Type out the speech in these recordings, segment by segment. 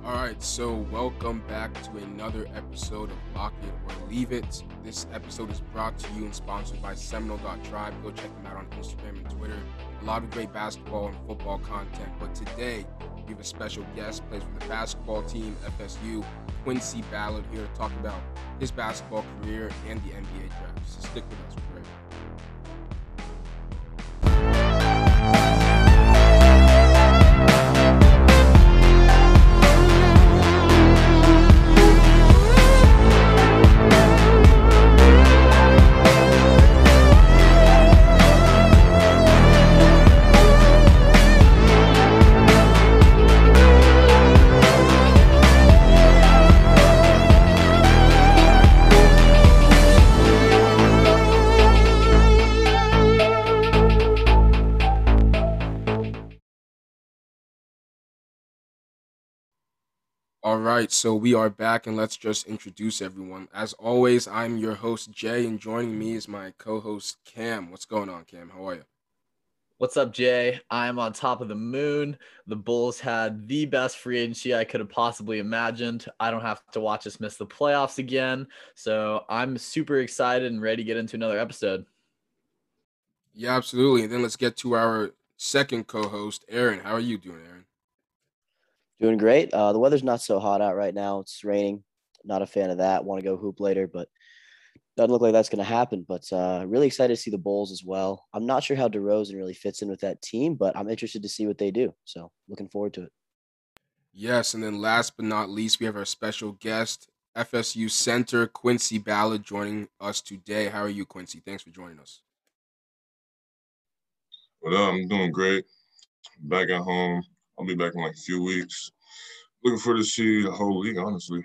All right, so welcome back to another episode of Lock It or Leave It. This episode is brought to you and sponsored by Seminole.tribe. Go check them out on Instagram and Twitter. A lot of great basketball and football content. But today, we have a special guest, plays for the basketball team, FSU, Quincy Ballard, here to talk about his basketball career and the NBA draft. So stick with us. We're right back. All right, so we are back, and let's just introduce everyone. As always, I'm your host, Jay, and joining me is my co-host, Cam. What's going on, Cam? How are you? What's up, Jay? I'm on top of the moon. The Bulls had the best free agency I could have possibly imagined. I don't have to watch us miss the playoffs again. So I'm super excited and ready to get into another episode. Yeah, absolutely. And then let's get to our second co-host, Aaron. How are you doing, Aaron? Doing great. The weather's not so hot out right now. It's raining. Not a fan of that. Want to go hoop later, but doesn't look like that's going to happen. But really excited to see the Bulls as well. I'm not sure how DeRozan really fits in with that team, but I'm interested to see what they do. So looking forward to it. Yes, and then last but not least, we have our special guest, FSU center Quincy Ballard, joining us today. How are you, Quincy? Thanks for joining us. Well, I'm doing great. Back at home. I'll be back in like a few weeks. Looking forward to see the whole league, honestly.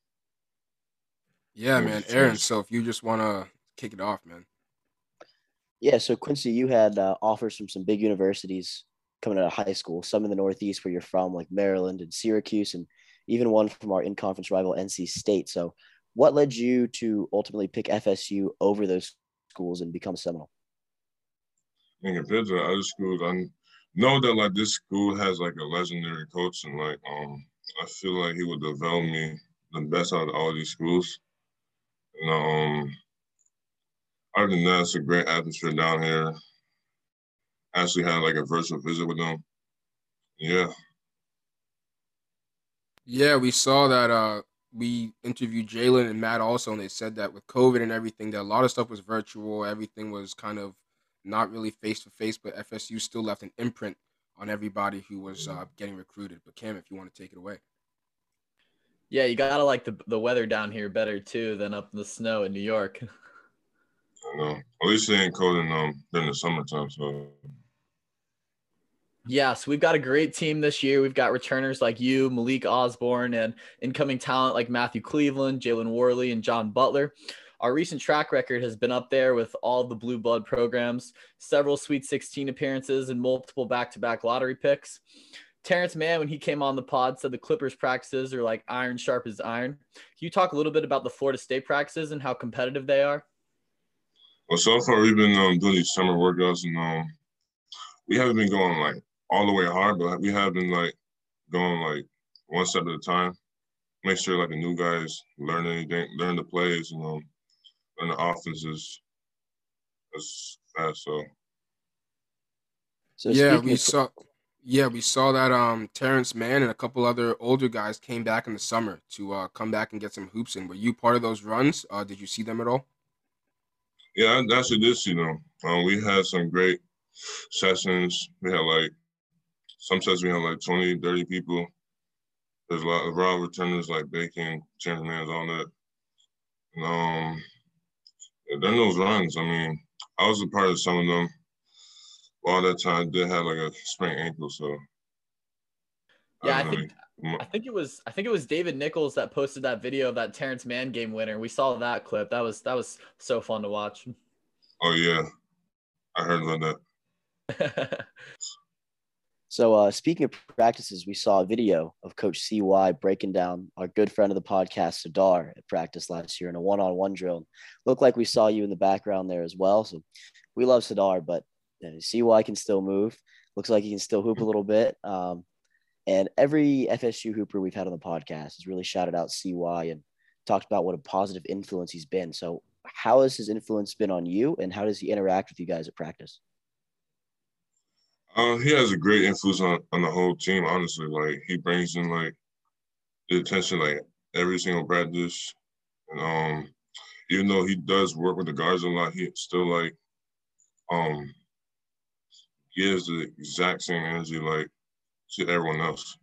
Yeah, man. Aaron, so if you just want to kick it off, man. Yeah, so Quincy, you had offers from some big universities coming out of high school, some in the Northeast where you're from, like Maryland and Syracuse, and even one from our in-conference rival, NC State. So what led you to ultimately pick FSU over those schools and become Seminole? And compared to the other schools, I know that like this school has like a legendary coach, and like I feel like he would develop me the best out of all these schools. And other than that, it's a great atmosphere down here. Actually had like a virtual visit with them. Yeah. Yeah, we saw that we interviewed Jalen and Matt also, and they said that with COVID and everything, that a lot of stuff was virtual. Everything was kind of not really face-to-face, but FSU still left an imprint on everybody who was getting recruited. But Cam, if you want to take it away. Yeah, you got to like the weather down here better, too, than up in the snow in New York. I know. At least it ain't cold during the summertime, so. Yeah, so we've got a great team this year. We've got returners like you, Malik Osborne, and incoming talent like Matthew Cleveland, Jalen Worley, and John Butler. Our recent track record has been up there with all of the blue blood programs, several Sweet 16 appearances, and multiple back-to-back lottery picks. Terrence Mann, when he came on the pod, said the Clippers practices are like iron sharp as iron. Can you talk a little bit about the Florida State practices and how competitive they are? Well, so far we've been doing these summer workouts, and we haven't been going like all the way hard, but we have been like going like one step at a time. Make sure like the new guys learn anything, learn the plays, learn the offenses as fast. So yeah, we saw that Terrence Mann and a couple other older guys came back in the summer to come back and get some hoops in. Were you part of those runs? Did you see them at all? Yeah, that's what this, we had some great sessions. We had like some sessions we had like 20, 30 people. There's a lot of raw returners like Bacon, Terrence Mann's on that. And during those runs, I mean, I was a part of some of them. All that time, I did have like a sprained ankle, so. Yeah, I think it was David Nichols that posted that video of that Terrence Mann game winner. We saw that clip. That was so fun to watch. Oh yeah, I heard about that. So speaking of practices, we saw a video of Coach CY breaking down our good friend of the podcast, Sadar, at practice last year in a one-on-one drill. Looked like we saw you in the background there as well. So we love Sadar, but CY can still move. Looks like he can still hoop a little bit. And every FSU Hooper we've had on the podcast has really shouted out CY and talked about what a positive influence he's been. So, how has his influence been on you, and how does he interact with you guys at practice? He has a great influence on the whole team. Honestly, like he brings in like the attention like every single practice, and even though he does work with the guards a lot, he still like um gives the exact same energy like to everyone else.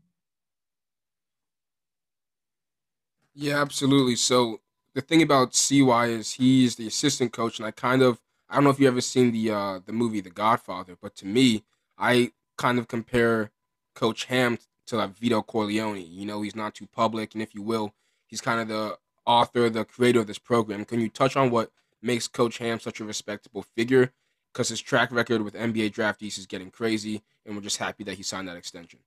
Yeah, absolutely. So the thing about CY is he's the assistant coach, and I don't know if you ever seen the movie The Godfather, but to me, I kind of compare Coach Ham to like Vito Corleone. You know, he's not too public, and if you will, he's kind of the author, the creator of this program. Can you touch on what makes Coach Ham such a respectable figure? Because his track record with NBA draftees is getting crazy, and we're just happy that he signed that extension.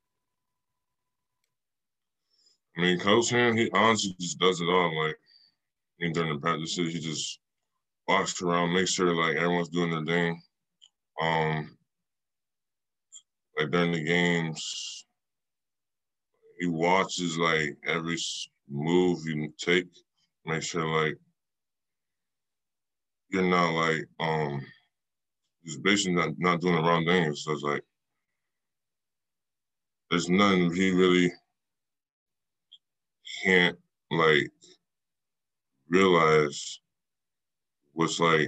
I mean, Coach Ham, he honestly just does it all. Like during the practices, he just walks around, makes sure like everyone's doing their thing. Um, like during the games, he watches like every move you take, make sure like you're not like just basically not doing the wrong things. So it's like there's nothing he really can't like realize what's like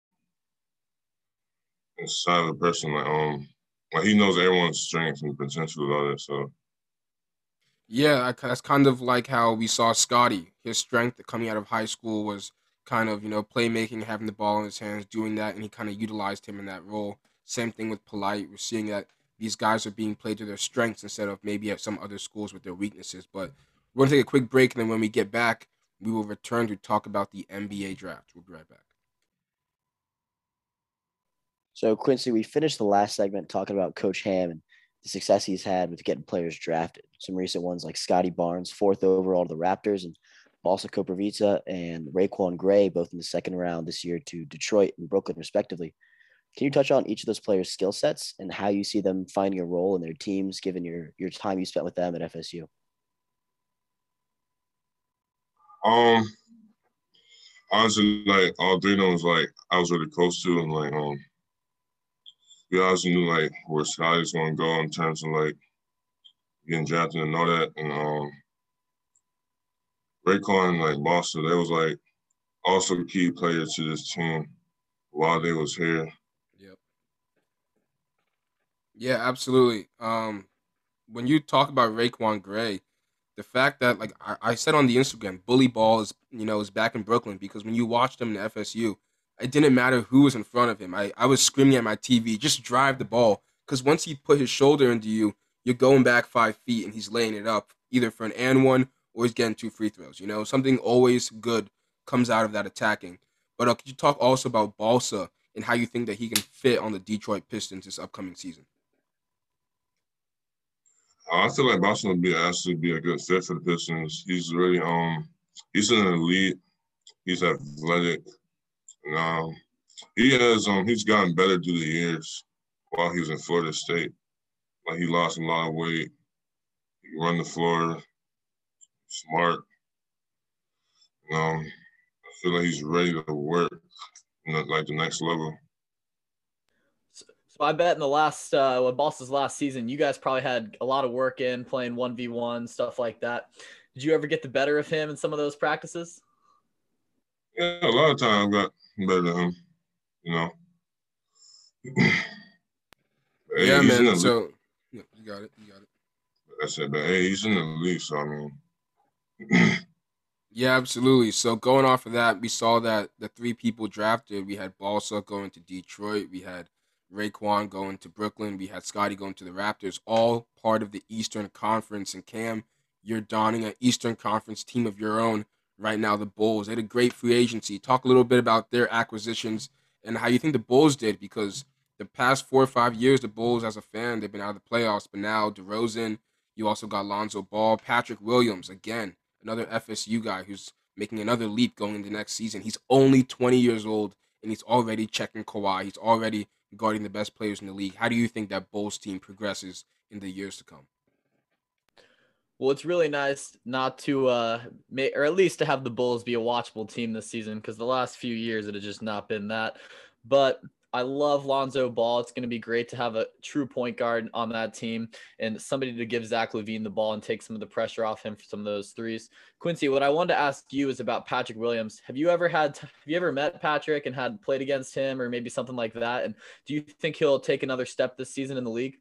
inside of a person. Like he knows everyone's strengths and potential and all that. So Yeah, that's kind of like how we saw Scotty. His strength coming out of high school was kind of, playmaking, having the ball in his hands, doing that, and he kind of utilized him in that role. Same thing with Polite. We're seeing that these guys are being played to their strengths instead of maybe at some other schools with their weaknesses. But we're going to take a quick break, and then when we get back, we will return to talk about the NBA draft. We'll be right back. So, Quincy, we finished the last segment talking about Coach Ham and the success he's had with getting players drafted. Some recent ones like Scotty Barnes, fourth overall to the Raptors, and Balsa Koprivica and Raekwon Gray, both in the second round this year to Detroit and Brooklyn, respectively. Can you touch on each of those players' skill sets and how you see them finding a role in their teams, given your time you spent with them at FSU? um honestly like all three of them was like I was really close to and like we also knew like where Scotty's gonna go in terms of like getting drafted and all that. And Raekwon and like Boston, they was like also key players to this team while they was here. Yep. Yeah, absolutely. When you talk about Raekwon Gray, the fact that like I said on the Instagram, bully ball is back in Brooklyn because when you watched him in FSU, it didn't matter who was in front of him. I was screaming at my TV, just drive the ball because once he put his shoulder into you, you're going back 5 feet and he's laying it up either for an and one or he's getting two free throws. You know, something always good comes out of that attacking. But could you talk also about Balsa and how you think that he can fit on the Detroit Pistons this upcoming season? I feel like Boston would be actually be a good fit for the Pistons. He's really he's an elite. He's athletic. And, he's gotten better through the years while he was in Florida State. Like he lost a lot of weight. He can run the floor, smart. I feel like he's ready to work like the next level. So I bet in the last, Boston's last season, you guys probably had a lot of work in playing 1v1, stuff like that. Did you ever get the better of him in some of those practices? Yeah, a lot of times I got better than him, you know. Hey, Yeah, he's in man. the league. So yeah, you got it. You got it. I said, but hey, he's in the league, so I mean, Yeah, absolutely. So going off of that, we saw that the three people drafted, we had Balsa going to Detroit, we had Raekwon going to Brooklyn, we had Scotty going to the Raptors, all part of the Eastern Conference. And Cam, you're donning an Eastern Conference team of your own right now, the Bulls. They had a great free agency. Talk a little bit about their acquisitions and how you think the Bulls did, because the past 4 or 5 years, the Bulls, as a fan, they've been out of the playoffs. But now DeRozan, you also got Lonzo Ball, Patrick Williams, again another FSU guy who's making another leap going into next season. He's only 20 years old and he's already checking Kawhi. He's already guarding the best players in the league. How do you think that Bulls team progresses in the years to come? Well, it's really nice not to, or at least to have the Bulls be a watchable team this season, because the last few years it has just not been that. But I love Lonzo Ball. It's going to be great to have a true point guard on that team and somebody to give Zach LaVine the ball and take some of the pressure off him for some of those threes. Quincy, what I wanted to ask you is about Patrick Williams. Have you ever met Patrick and had played against him or maybe something like that? And do you think he'll take another step this season in the league?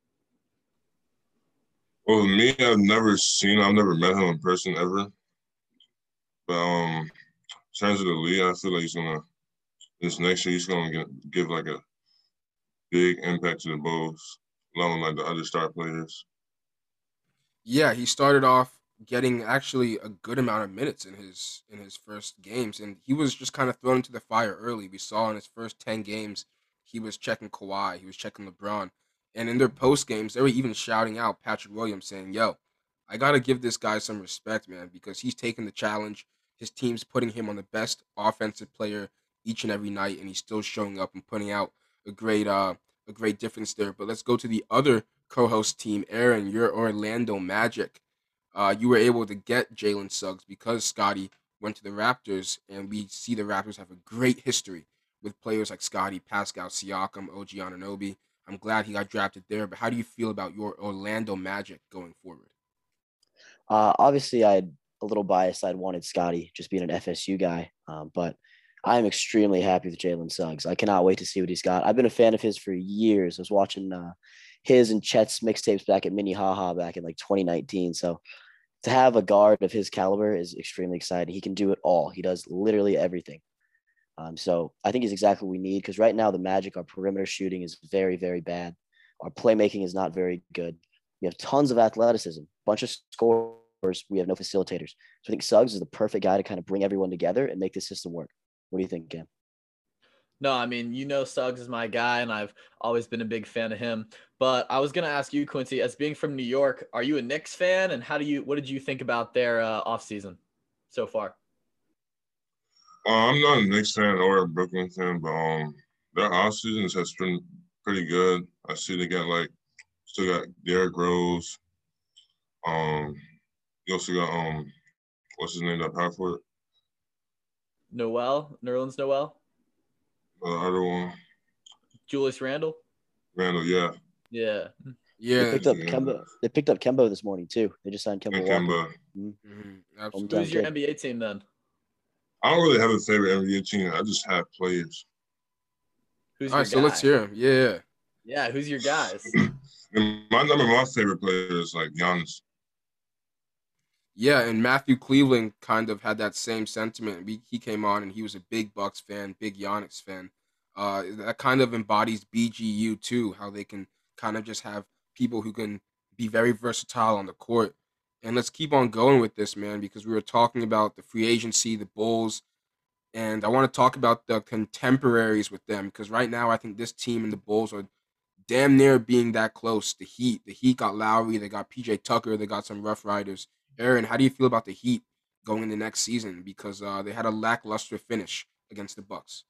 Well, me, I've never met him in person ever. But in terms of the league, I feel like this next year, he's gonna give like a big impact to the Bulls, along with like the other star players. Yeah, he started off getting actually a good amount of minutes in his first games, and he was just kind of thrown into the fire early. We saw in his first 10 games, he was checking Kawhi, he was checking LeBron, and in their post games, they were even shouting out Patrick Williams, saying, "Yo, I gotta give this guy some respect, man, because he's taking the challenge. His team's putting him on the best offensive player each and every night, and he's still showing up and putting out a great difference there." But let's go to the other co-host team, Aaron, your Orlando Magic. You were able to get Jalen Suggs because Scotty went to the Raptors, and we see the Raptors have a great history with players like Scotty, Pascal Siakam, OG Anunoby. I'm glad he got drafted there, but how do you feel about your Orlando Magic going forward? Obviously, I'm a little biased. I'd wanted Scotty just being an FSU guy, but I'm extremely happy with Jalen Suggs. I cannot wait to see what he's got. I've been a fan of his for years. I was watching his and Chet's mixtapes back at Minnehaha back in like 2019. So to have a guard of his caliber is extremely exciting. He can do it all. He does literally everything. So I think he's exactly what we need because right now the Magic, our perimeter shooting is very, very bad. Our playmaking is not very good. We have tons of athleticism, bunch of scorers. We have no facilitators. So I think Suggs is the perfect guy to kind of bring everyone together and make this system work. What do you think, Cam? No, I mean, Suggs is my guy, and I've always been a big fan of him. But I was gonna ask you, Quincy, as being from New York, are you a Knicks fan? And what did you think about their offseason so far? I'm not a Knicks fan or a Brooklyn fan, but their off seasons has been pretty good. I see they still got Derrick Rose. You also got what's his name, that power forward? Nerlens Noel, The other one, Julius Randle. Randall. Yeah, Yeah. Yeah, They picked up Kemba this morning too. They just signed Kemba Walker. absolutely. Who's your NBA team then? I don't really have a favorite NBA team. I just have players. Who's All your right, so guy? let's hear him. Yeah. Yeah, who's your guys? And my favorite player is like Giannis. Yeah, and Matthew Cleveland kind of had that same sentiment. He came on and he was a big Bucks fan, big Giannis fan. That kind of embodies BGU too, how they can kind of just have people who can be very versatile on the court. And let's keep on going with this, man, because we were talking about the free agency, the Bulls, and I want to talk about the contemporaries with them because right now I think this team and the Bulls are damn near being that close. The Heat got Lowry, they got PJ Tucker, they got some Rough Riders. Aaron, how do you feel about the Heat going into next season because they had a lackluster finish against the Bucks?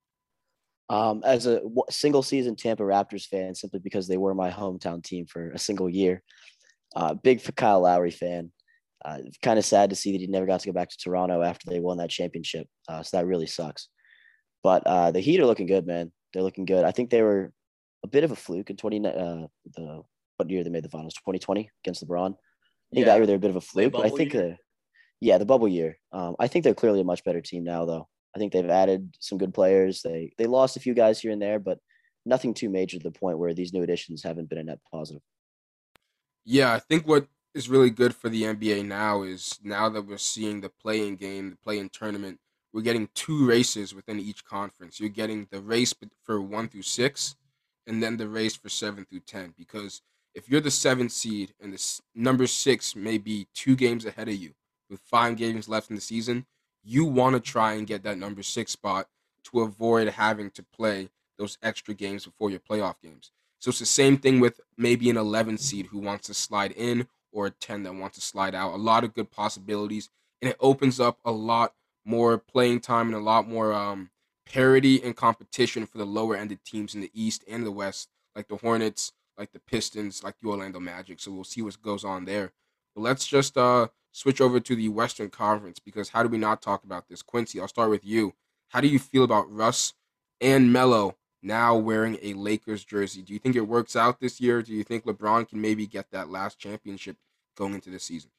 As a single season Tampa Raptors fan, simply because they were my hometown team for a single year, big for Kyle Lowry fan. Kind of sad to see that he never got to go back to Toronto after they won that championship. So that really sucks. But the Heat are looking good, man. They're looking good. I think they were a bit of a fluke in what year they made the finals? 2020 against LeBron. I think that year they're a bit of a fluke. But I think the bubble year. I think they're clearly a much better team now, though. I think they've added some good players. They lost a few guys here and there, but nothing too major to the point where these new additions haven't been a net positive. Yeah, I think what is really good for the NBA now is now that we're seeing the playing game, the playing tournament, we're getting two races within each conference. You're getting the race for 1 through 6, and then the race for 7 through 10. Because if you're the 7th seed and the number 6 may be 2 games ahead of you with 5 games left in the season, you want to try and get that number 6 spot to avoid having to play those extra games before your playoff games. So it's the same thing with maybe an 11 seed who wants to slide in or a 10 that wants to slide out. A lot of good possibilities, and it opens up a lot more playing time and a lot more parity and competition for the lower ended teams in the East and the West, like the Hornets, like the Pistons, like the Orlando Magic. So we'll see what goes on there. But let's just switch over to the Western Conference because how do we not talk about this? Quincy, I'll start with you. How do you feel about Russ and Melo now wearing a Lakers jersey? Do you think it works out this year? Do you think LeBron can maybe get that last championship going into this season?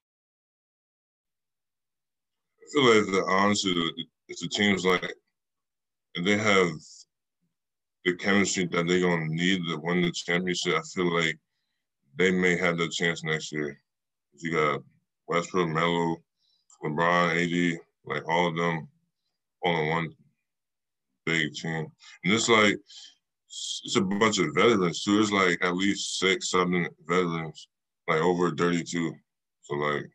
I feel like honestly, it's the teams like if they have the chemistry that they're gonna need to win the championship. I feel like they may have the chance next year. You got Westbrook, Melo, LeBron, AD, like all of them all in one big team. And it's like it's a bunch of veterans too. It's like at least 6, 7 veterans, like over 32. So like,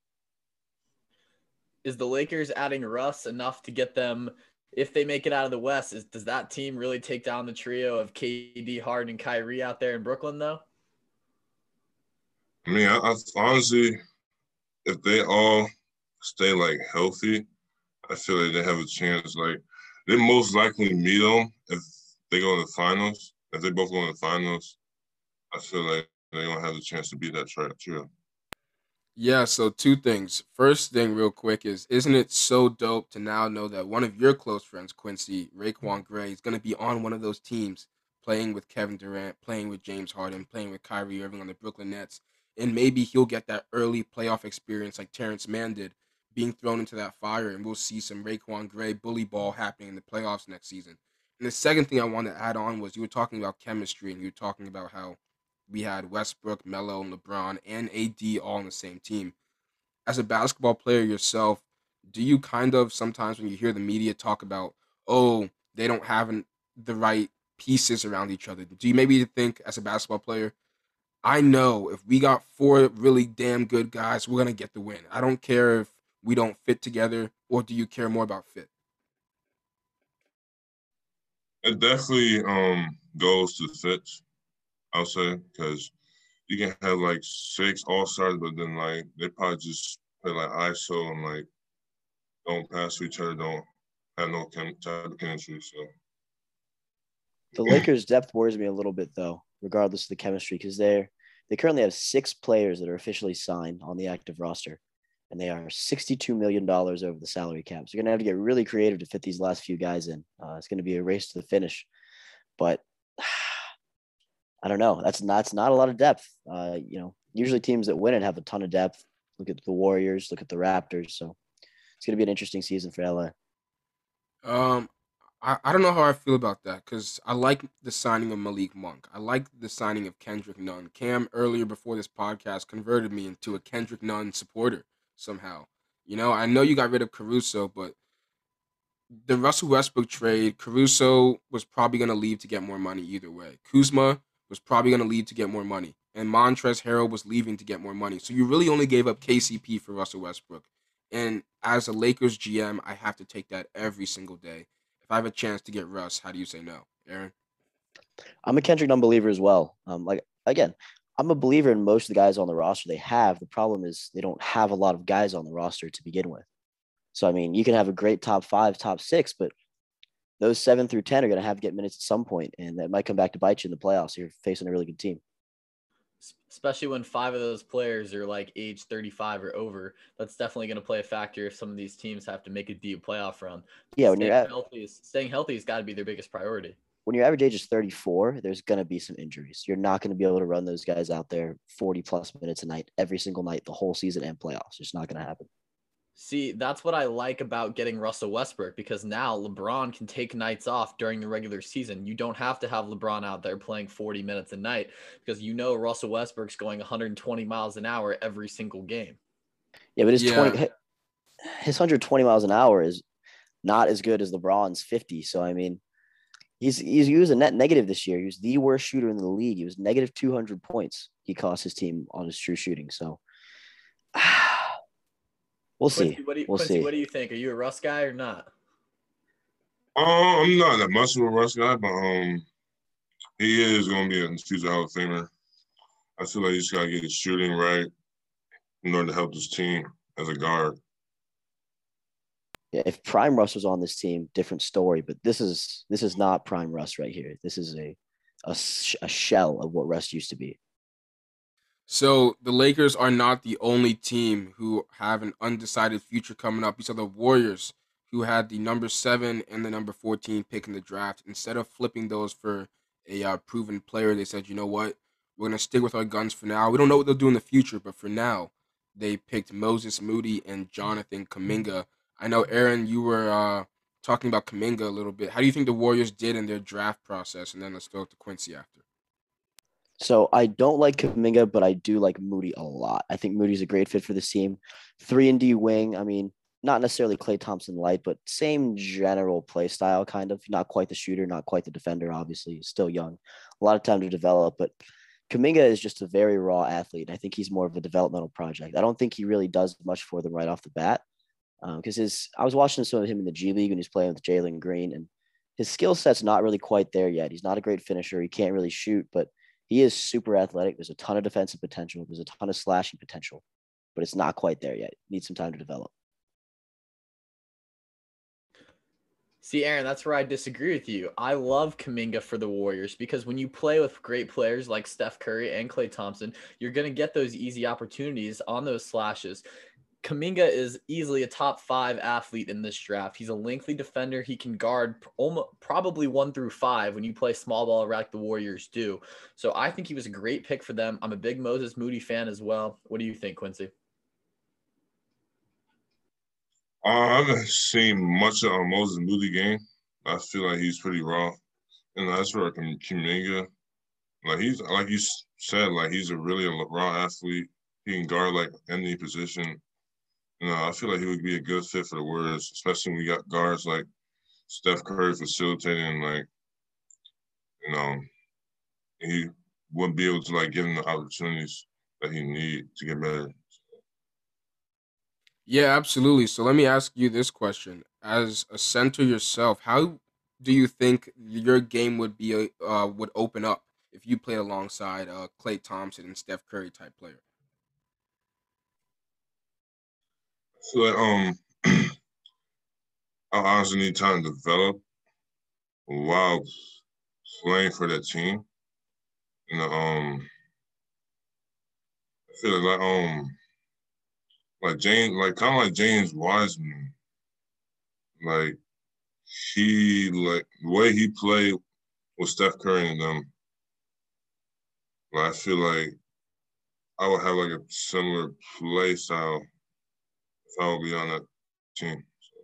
is the Lakers adding Russ enough to get them, if they make it out of the West, does that team really take down the trio of KD, Harden, and Kyrie out there in Brooklyn, though? I mean, I honestly, if they all stay like healthy, I feel like they have a chance. Like they most likely meet them if they go to the finals. If they both go in the finals, I feel like they don't have a chance to beat that trio. Yeah, so two things. First thing, real quick, is isn't it so dope to now know that one of your close friends, Quincy, Raekwon Gray, is going to be on one of those teams playing with Kevin Durant, playing with James Harden, playing with Kyrie Irving on the Brooklyn Nets. And maybe he'll get that early playoff experience like Terrence Mann did, being thrown into that fire, and we'll see some Raekwon Gray bully ball happening in the playoffs next season. And the second thing I wanted to add on was you were talking about chemistry, and you were talking about how we had Westbrook, Melo, and LeBron, and AD all on the same team. As a basketball player yourself, do you kind of sometimes when you hear the media talk about, oh, they don't have the right pieces around each other, do you maybe think as a basketball player, I know if we got four really damn good guys, we're going to get the win. I don't care if we don't fit together, or do you care more about fit? It definitely goes to fit, I'll say, because you can have like 6 all-stars, but then like they probably just play like ISO and like don't pass to each other, don't have no type of chemistry. So The Lakers' depth worries me a little bit, though, regardless of the chemistry, because they currently have 6 players that are officially signed on the active roster, and they are $62 million over the salary cap. So you're gonna have to get really creative to fit these last few guys in. It's going to be a race to the finish, but I don't know. That's not a lot of depth. Usually teams that win it have a ton of depth. Look at the Warriors. Look at the Raptors. So it's going to be an interesting season for LA. Um, I don't know how I feel about that because I like the signing of Malik Monk. I like the signing of Kendrick Nunn. Cam earlier before this podcast converted me into a Kendrick Nunn supporter somehow. I know you got rid of Caruso, but the Russell Westbrook trade, Caruso was probably going to leave to get more money either way. Kuzma was probably going to leave to get more money. And Montrezl Harrell was leaving to get more money. So you really only gave up KCP for Russell Westbrook. And as a Lakers GM, I have to take that every single day. If I have a chance to get Russ, how do you say no? Aaron? I'm a Kendrick Nunn believer as well. Again, I'm a believer in most of the guys on the roster they have. The problem is they don't have a lot of guys on the roster to begin with. So, I mean, you can have a great top 5, top 6, but those 7 through 10 are going to have to get minutes at some point, and that might come back to bite you in the playoffs. You're facing a really good team. Especially when 5 of those players are like age 35 or over. That's definitely going to play a factor if some of these teams have to make a deep playoff run. Yeah, Staying healthy has got to be their biggest priority. When your average age is 34, there's going to be some injuries. You're not going to be able to run those guys out there 40-plus minutes a night, every single night, the whole season and playoffs. It's not going to happen. See, that's what I like about getting Russell Westbrook, because now LeBron can take nights off during the regular season. You don't have to have LeBron out there playing 40 minutes a night because Russell Westbrook's going 120 miles an hour every single game. Yeah, but his 120 miles an hour is not as good as LeBron's 50. So, I mean, he was a net negative this year. He was the worst shooter in the league. He was negative 200 points. He cost his team on his true shooting. So, we'll see. Quincy, what do you think? Are you a Russ guy or not? I'm not that much of a Russ guy, but he is going to be a future Hall of Famer. I feel like he's got to get his shooting right in order to help his team as a guard. Yeah, if Prime Russ was on this team, different story. But this is not Prime Russ right here. This is a shell of what Russ used to be. So the Lakers are not the only team who have an undecided future coming up. You saw the Warriors, who had the number 7 and the number 14 pick in the draft. Instead of flipping those for a proven player, they said, you know what, we're gonna stick with our guns for now. We don't know what they'll do in the future, but for now, they picked Moses Moody and Jonathan Kuminga. I know, Aaron, you were talking about Kuminga a little bit. How do you think the Warriors did in their draft process? And then let's go to Quincy after. So I don't like Kaminga, but I do like Moody a lot. I think Moody's a great fit for this team. 3-and-D wing. I mean, not necessarily Clay Thompson light, but same general play style, kind of. Not quite the shooter, not quite the defender. Obviously, he's still young, a lot of time to develop. But Kaminga is just a very raw athlete. I think he's more of a developmental project. I don't think he really does much for them right off the bat. Because I was watching some of him in the G League when he's playing with Jalen Green, and his skill set's not really quite there yet. He's not a great finisher. He can't really shoot, but he is super athletic. There's a ton of defensive potential. There's a ton of slashing potential, but it's not quite there yet. It needs some time to develop. See, Aaron, that's where I disagree with you. I love Kuminga for the Warriors because when you play with great players like Steph Curry and Klay Thompson, you're going to get those easy opportunities on those slashes. Kuminga is easily a top 5 athlete in this draft. He's a lengthy defender. He can guard probably 1 through 5 when you play small ball like the Warriors do. So I think he was a great pick for them. I'm a big Moses Moody fan as well. What do you think, Quincy? I haven't seen much of a Moses Moody game. I feel like he's pretty raw. And as for Kuminga, he's like you said, he's a really raw athlete. He can guard any position. I feel like he would be a good fit for the Warriors, especially when we got guards like Steph Curry facilitating. He wouldn't be able to give him the opportunities that he need to get better. Yeah, absolutely. So let me ask you this question: as a center yourself, how do you think your game would open up if you played alongside Klay Thompson and Steph Curry type player? So I honestly need time to develop while playing for that team. I feel kind of like James Wiseman. The way he played with Steph Curry and them. I feel like I would have a similar play style if I would be on that team.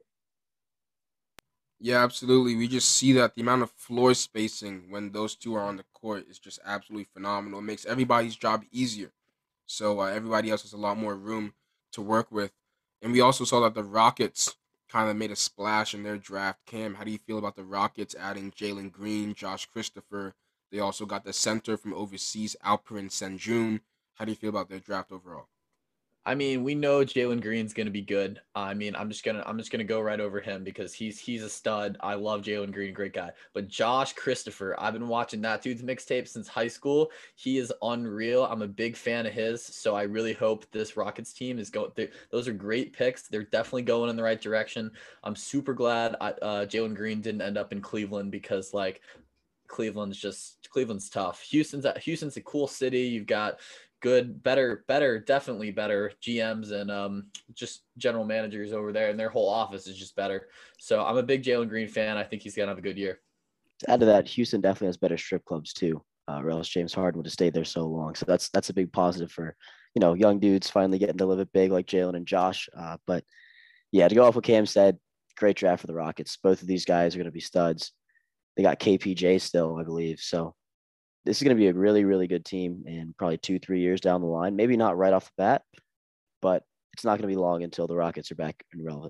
Yeah, absolutely. We just see that the amount of floor spacing when those two are on the court is just absolutely phenomenal. It makes everybody's job easier. So everybody else has a lot more room to work with. And we also saw that the Rockets kind of made a splash in their draft. Cam, how do you feel about the Rockets adding Jalen Green, Josh Christopher? They also got the center from overseas, Alperen Senjun. How do you feel about their draft overall? I mean, we know Jalen Green's gonna be good. I mean, I'm just gonna go right over him because he's a stud. I love Jalen Green, great guy. But Josh Christopher, I've been watching that dude's mixtape since high school. He is unreal. I'm a big fan of his. So I really hope this Rockets team is going. Those are great picks. They're definitely going in the right direction. I'm super glad Jalen Green didn't end up in Cleveland because Cleveland's tough. Houston's a cool city. You've got better, definitely better GMs and just general managers over there, and their whole office is just better. So I'm a big Jalen Green fan. I think he's gonna have a good year. To add to that, Houston definitely has better strip clubs too. Or else James Harden would have stayed there so long. So that's a big positive for young dudes finally getting to live it big like Jalen and Josh. But yeah, to go off what Cam said, great draft for the Rockets. Both of these guys are going to be studs. They got KPJ still, I believe. So this is going to be a really, really good team in probably 2-3 years down the line. Maybe not right off the bat, but it's not going to be long until the Rockets are back and relevant.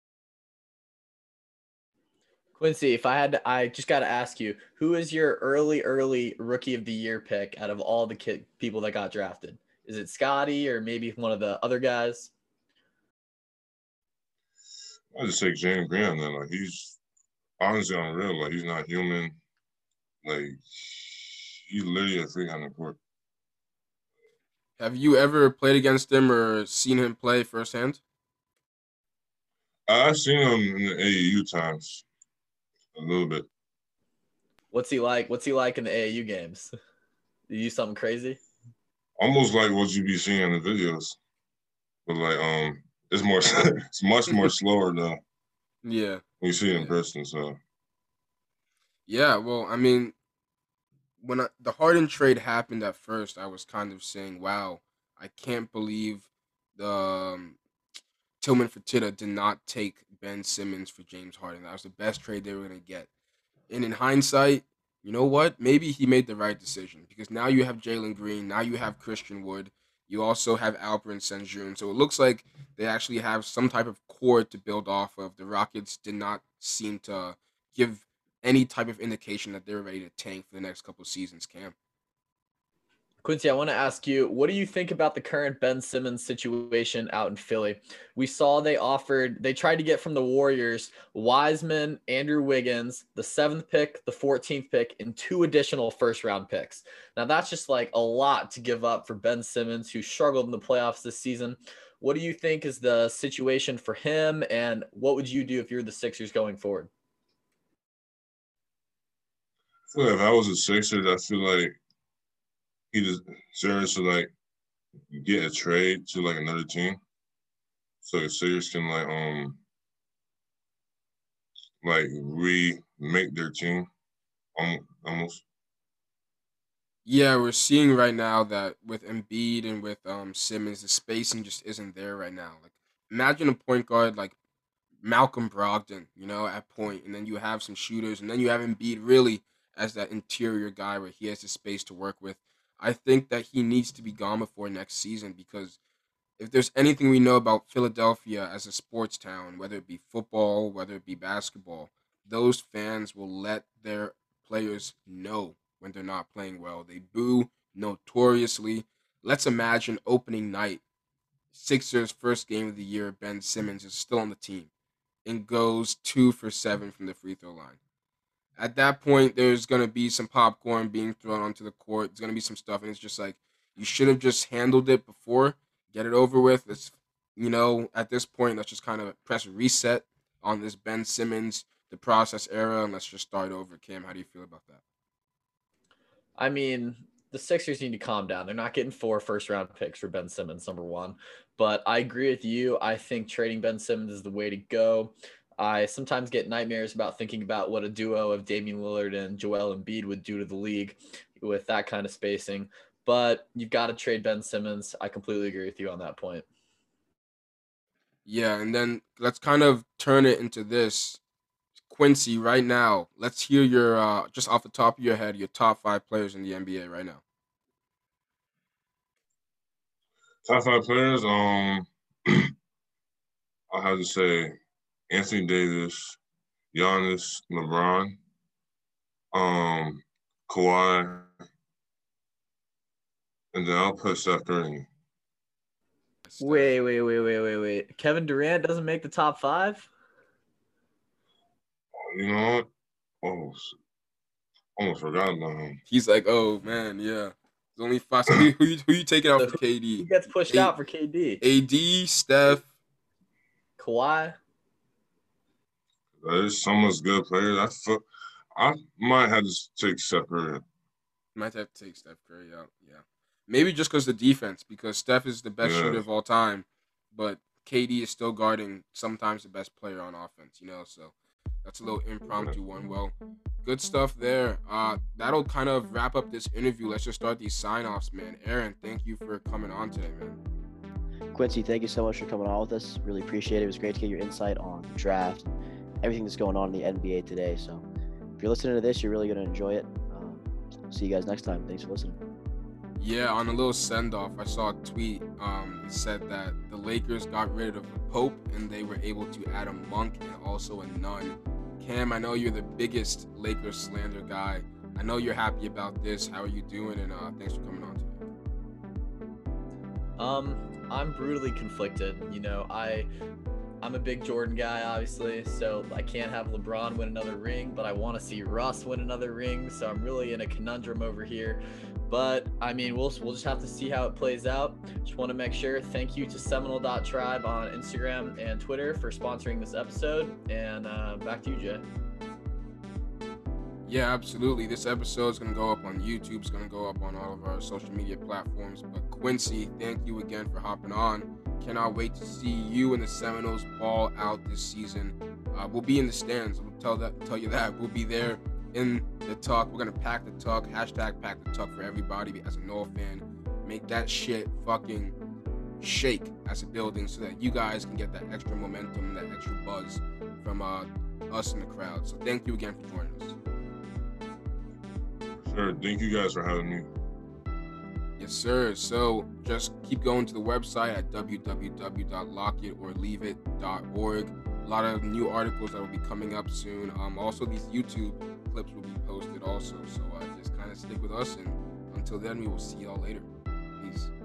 Quincy, I just got to ask you, who is your early rookie of the year pick out of all the people that got drafted? Is it Scotty or maybe one of the other guys? I just take James Green on that. He's honestly unreal. He's not human. He's literally a freak on the court. Have you ever played against him or seen him play firsthand? I've seen him in the AAU times a little bit. What's he like? What's he like in the AAU games? Did he do something crazy? almost like what you be seeing in the videos, but like it's more it's much more slower though. Yeah. When you see it in person. So Yeah. Well, I mean, when the Harden trade happened at first, I was kind of saying, "Wow, I can't believe the Tillman Fertitta did not take Ben Simmons for James Harden. That was the best trade they were gonna get." And in hindsight, you know what? Maybe he made the right decision because now you have Jalen Green, now you have Christian Wood, you also have Alperen Sengun. So it looks like they actually have some type of core to build off of. The Rockets did not seem to give any type of indication that they're ready to tank for the next couple of seasons, Cam. Quincy, I want to ask you, what do you think about the current Ben Simmons situation out in Philly? We saw they tried to get from the Warriors Wiseman, Andrew Wiggins, the 7th pick, the 14th pick, and 2 additional first-round picks. Now, that's just like a lot to give up for Ben Simmons, who struggled in the playoffs this season. What do you think is the situation for him, and what would you do if you're the Sixers going forward? I feel like if I was a Sixers, I feel like he deserves to like get a trade to like another team, so the Sixers can like remake their team almost. Yeah, we're seeing right now that with Embiid and with Simmons, the spacing just isn't there right now. Like, imagine a point guard like Malcolm Brogdon, at point, and then you have some shooters, and then you have Embiid really as that interior guy where he has the space to work with. I think that he needs to be gone before next season because if there's anything we know about Philadelphia as a sports town, whether it be football, whether it be basketball, those fans will let their players know when they're not playing well. They boo notoriously. Let's imagine opening night, Sixers' first game of the year, Ben Simmons is still on the team and goes 2 for 7 from the free throw line. At that point, there's going to be some popcorn being thrown onto the court. There's going to be some stuff, and it's just like, you should have just handled it before, get it over with. At this point, let's just kind of press reset on this Ben Simmons, the process era, and let's just start over. Cam, how do you feel about that? I mean, the Sixers need to calm down. They're not getting 4 first-round picks for Ben Simmons, number one. But I agree with you. I think trading Ben Simmons is the way to go. I sometimes get nightmares about thinking about what a duo of Damian Lillard and Joel Embiid would do to the league with that kind of spacing. But you've got to trade Ben Simmons. I completely agree with you on that point. Yeah, and then let's kind of turn it into this. Quincy, right now, let's hear your, just off the top of your head, your top 5 players in the NBA right now. Top 5 players. I have to say Anthony Davis, Giannis, LeBron, Kawhi, and then I'll put Steph Curry. Wait. Kevin Durant doesn't make the top 5? You know what? Oh, almost forgot about him. He's like, oh man, yeah. There's only 5. So who you taking out for KD? He gets pushed out for KD. AD, Steph, Kawhi. There's so much good players. I might have to take Steph Curry. Might have to take Steph Curry out. Yeah, maybe just because the defense, because Steph is the best shooter of all time, but KD is still guarding sometimes the best player on offense. So that's a little impromptu one. Well, good stuff there. That'll kind of wrap up this interview. Let's just start these sign-offs, man. Aaron, thank you for coming on today, man. Quincy, thank you so much for coming on with us. Really appreciate it. It was great to get your insight on the draft, everything that's going on in the NBA today. So if you're listening to this, you're really going to enjoy it. See you guys next time. Thanks for listening. Yeah, on a little send-off, I saw a tweet. It said that the Lakers got rid of the Pope and they were able to add a monk and also a nun. Cam, I know you're the biggest Lakers slander guy. I know you're happy about this. How are you doing? And thanks for coming on today. I'm brutally conflicted. I'm a big Jordan guy, obviously, so I can't have LeBron win another ring, but I want to see Russ win another ring, so I'm really in a conundrum over here. But, I mean, we'll just have to see how it plays out. Just want to make sure, thank you to Seminole.tribe on Instagram and Twitter for sponsoring this episode, and back to you, Jay. Yeah, absolutely. This episode is going to go up on YouTube. It's going to go up on all of our social media platforms. But Quincy, thank you again for hopping on. Cannot wait to see you and the Seminoles ball out this season. We'll be in the stands. We'll tell you that. We'll be there in the Tuck. We're going to pack the Tuck. Hashtag pack the Tuck for everybody as a Noah fan. Make that shit fucking shake as a building so that you guys can get that extra momentum, that extra buzz from us in the crowd. So thank you again for joining us. Sure. Thank you guys for having me. Yes, sir. So just keep going to the website at www.lockItOrLeaveIt.org. A lot of new articles that will be coming up soon. Also, these YouTube clips will be posted also. So just kind of stick with us. And until then, we will see y'all later. Peace.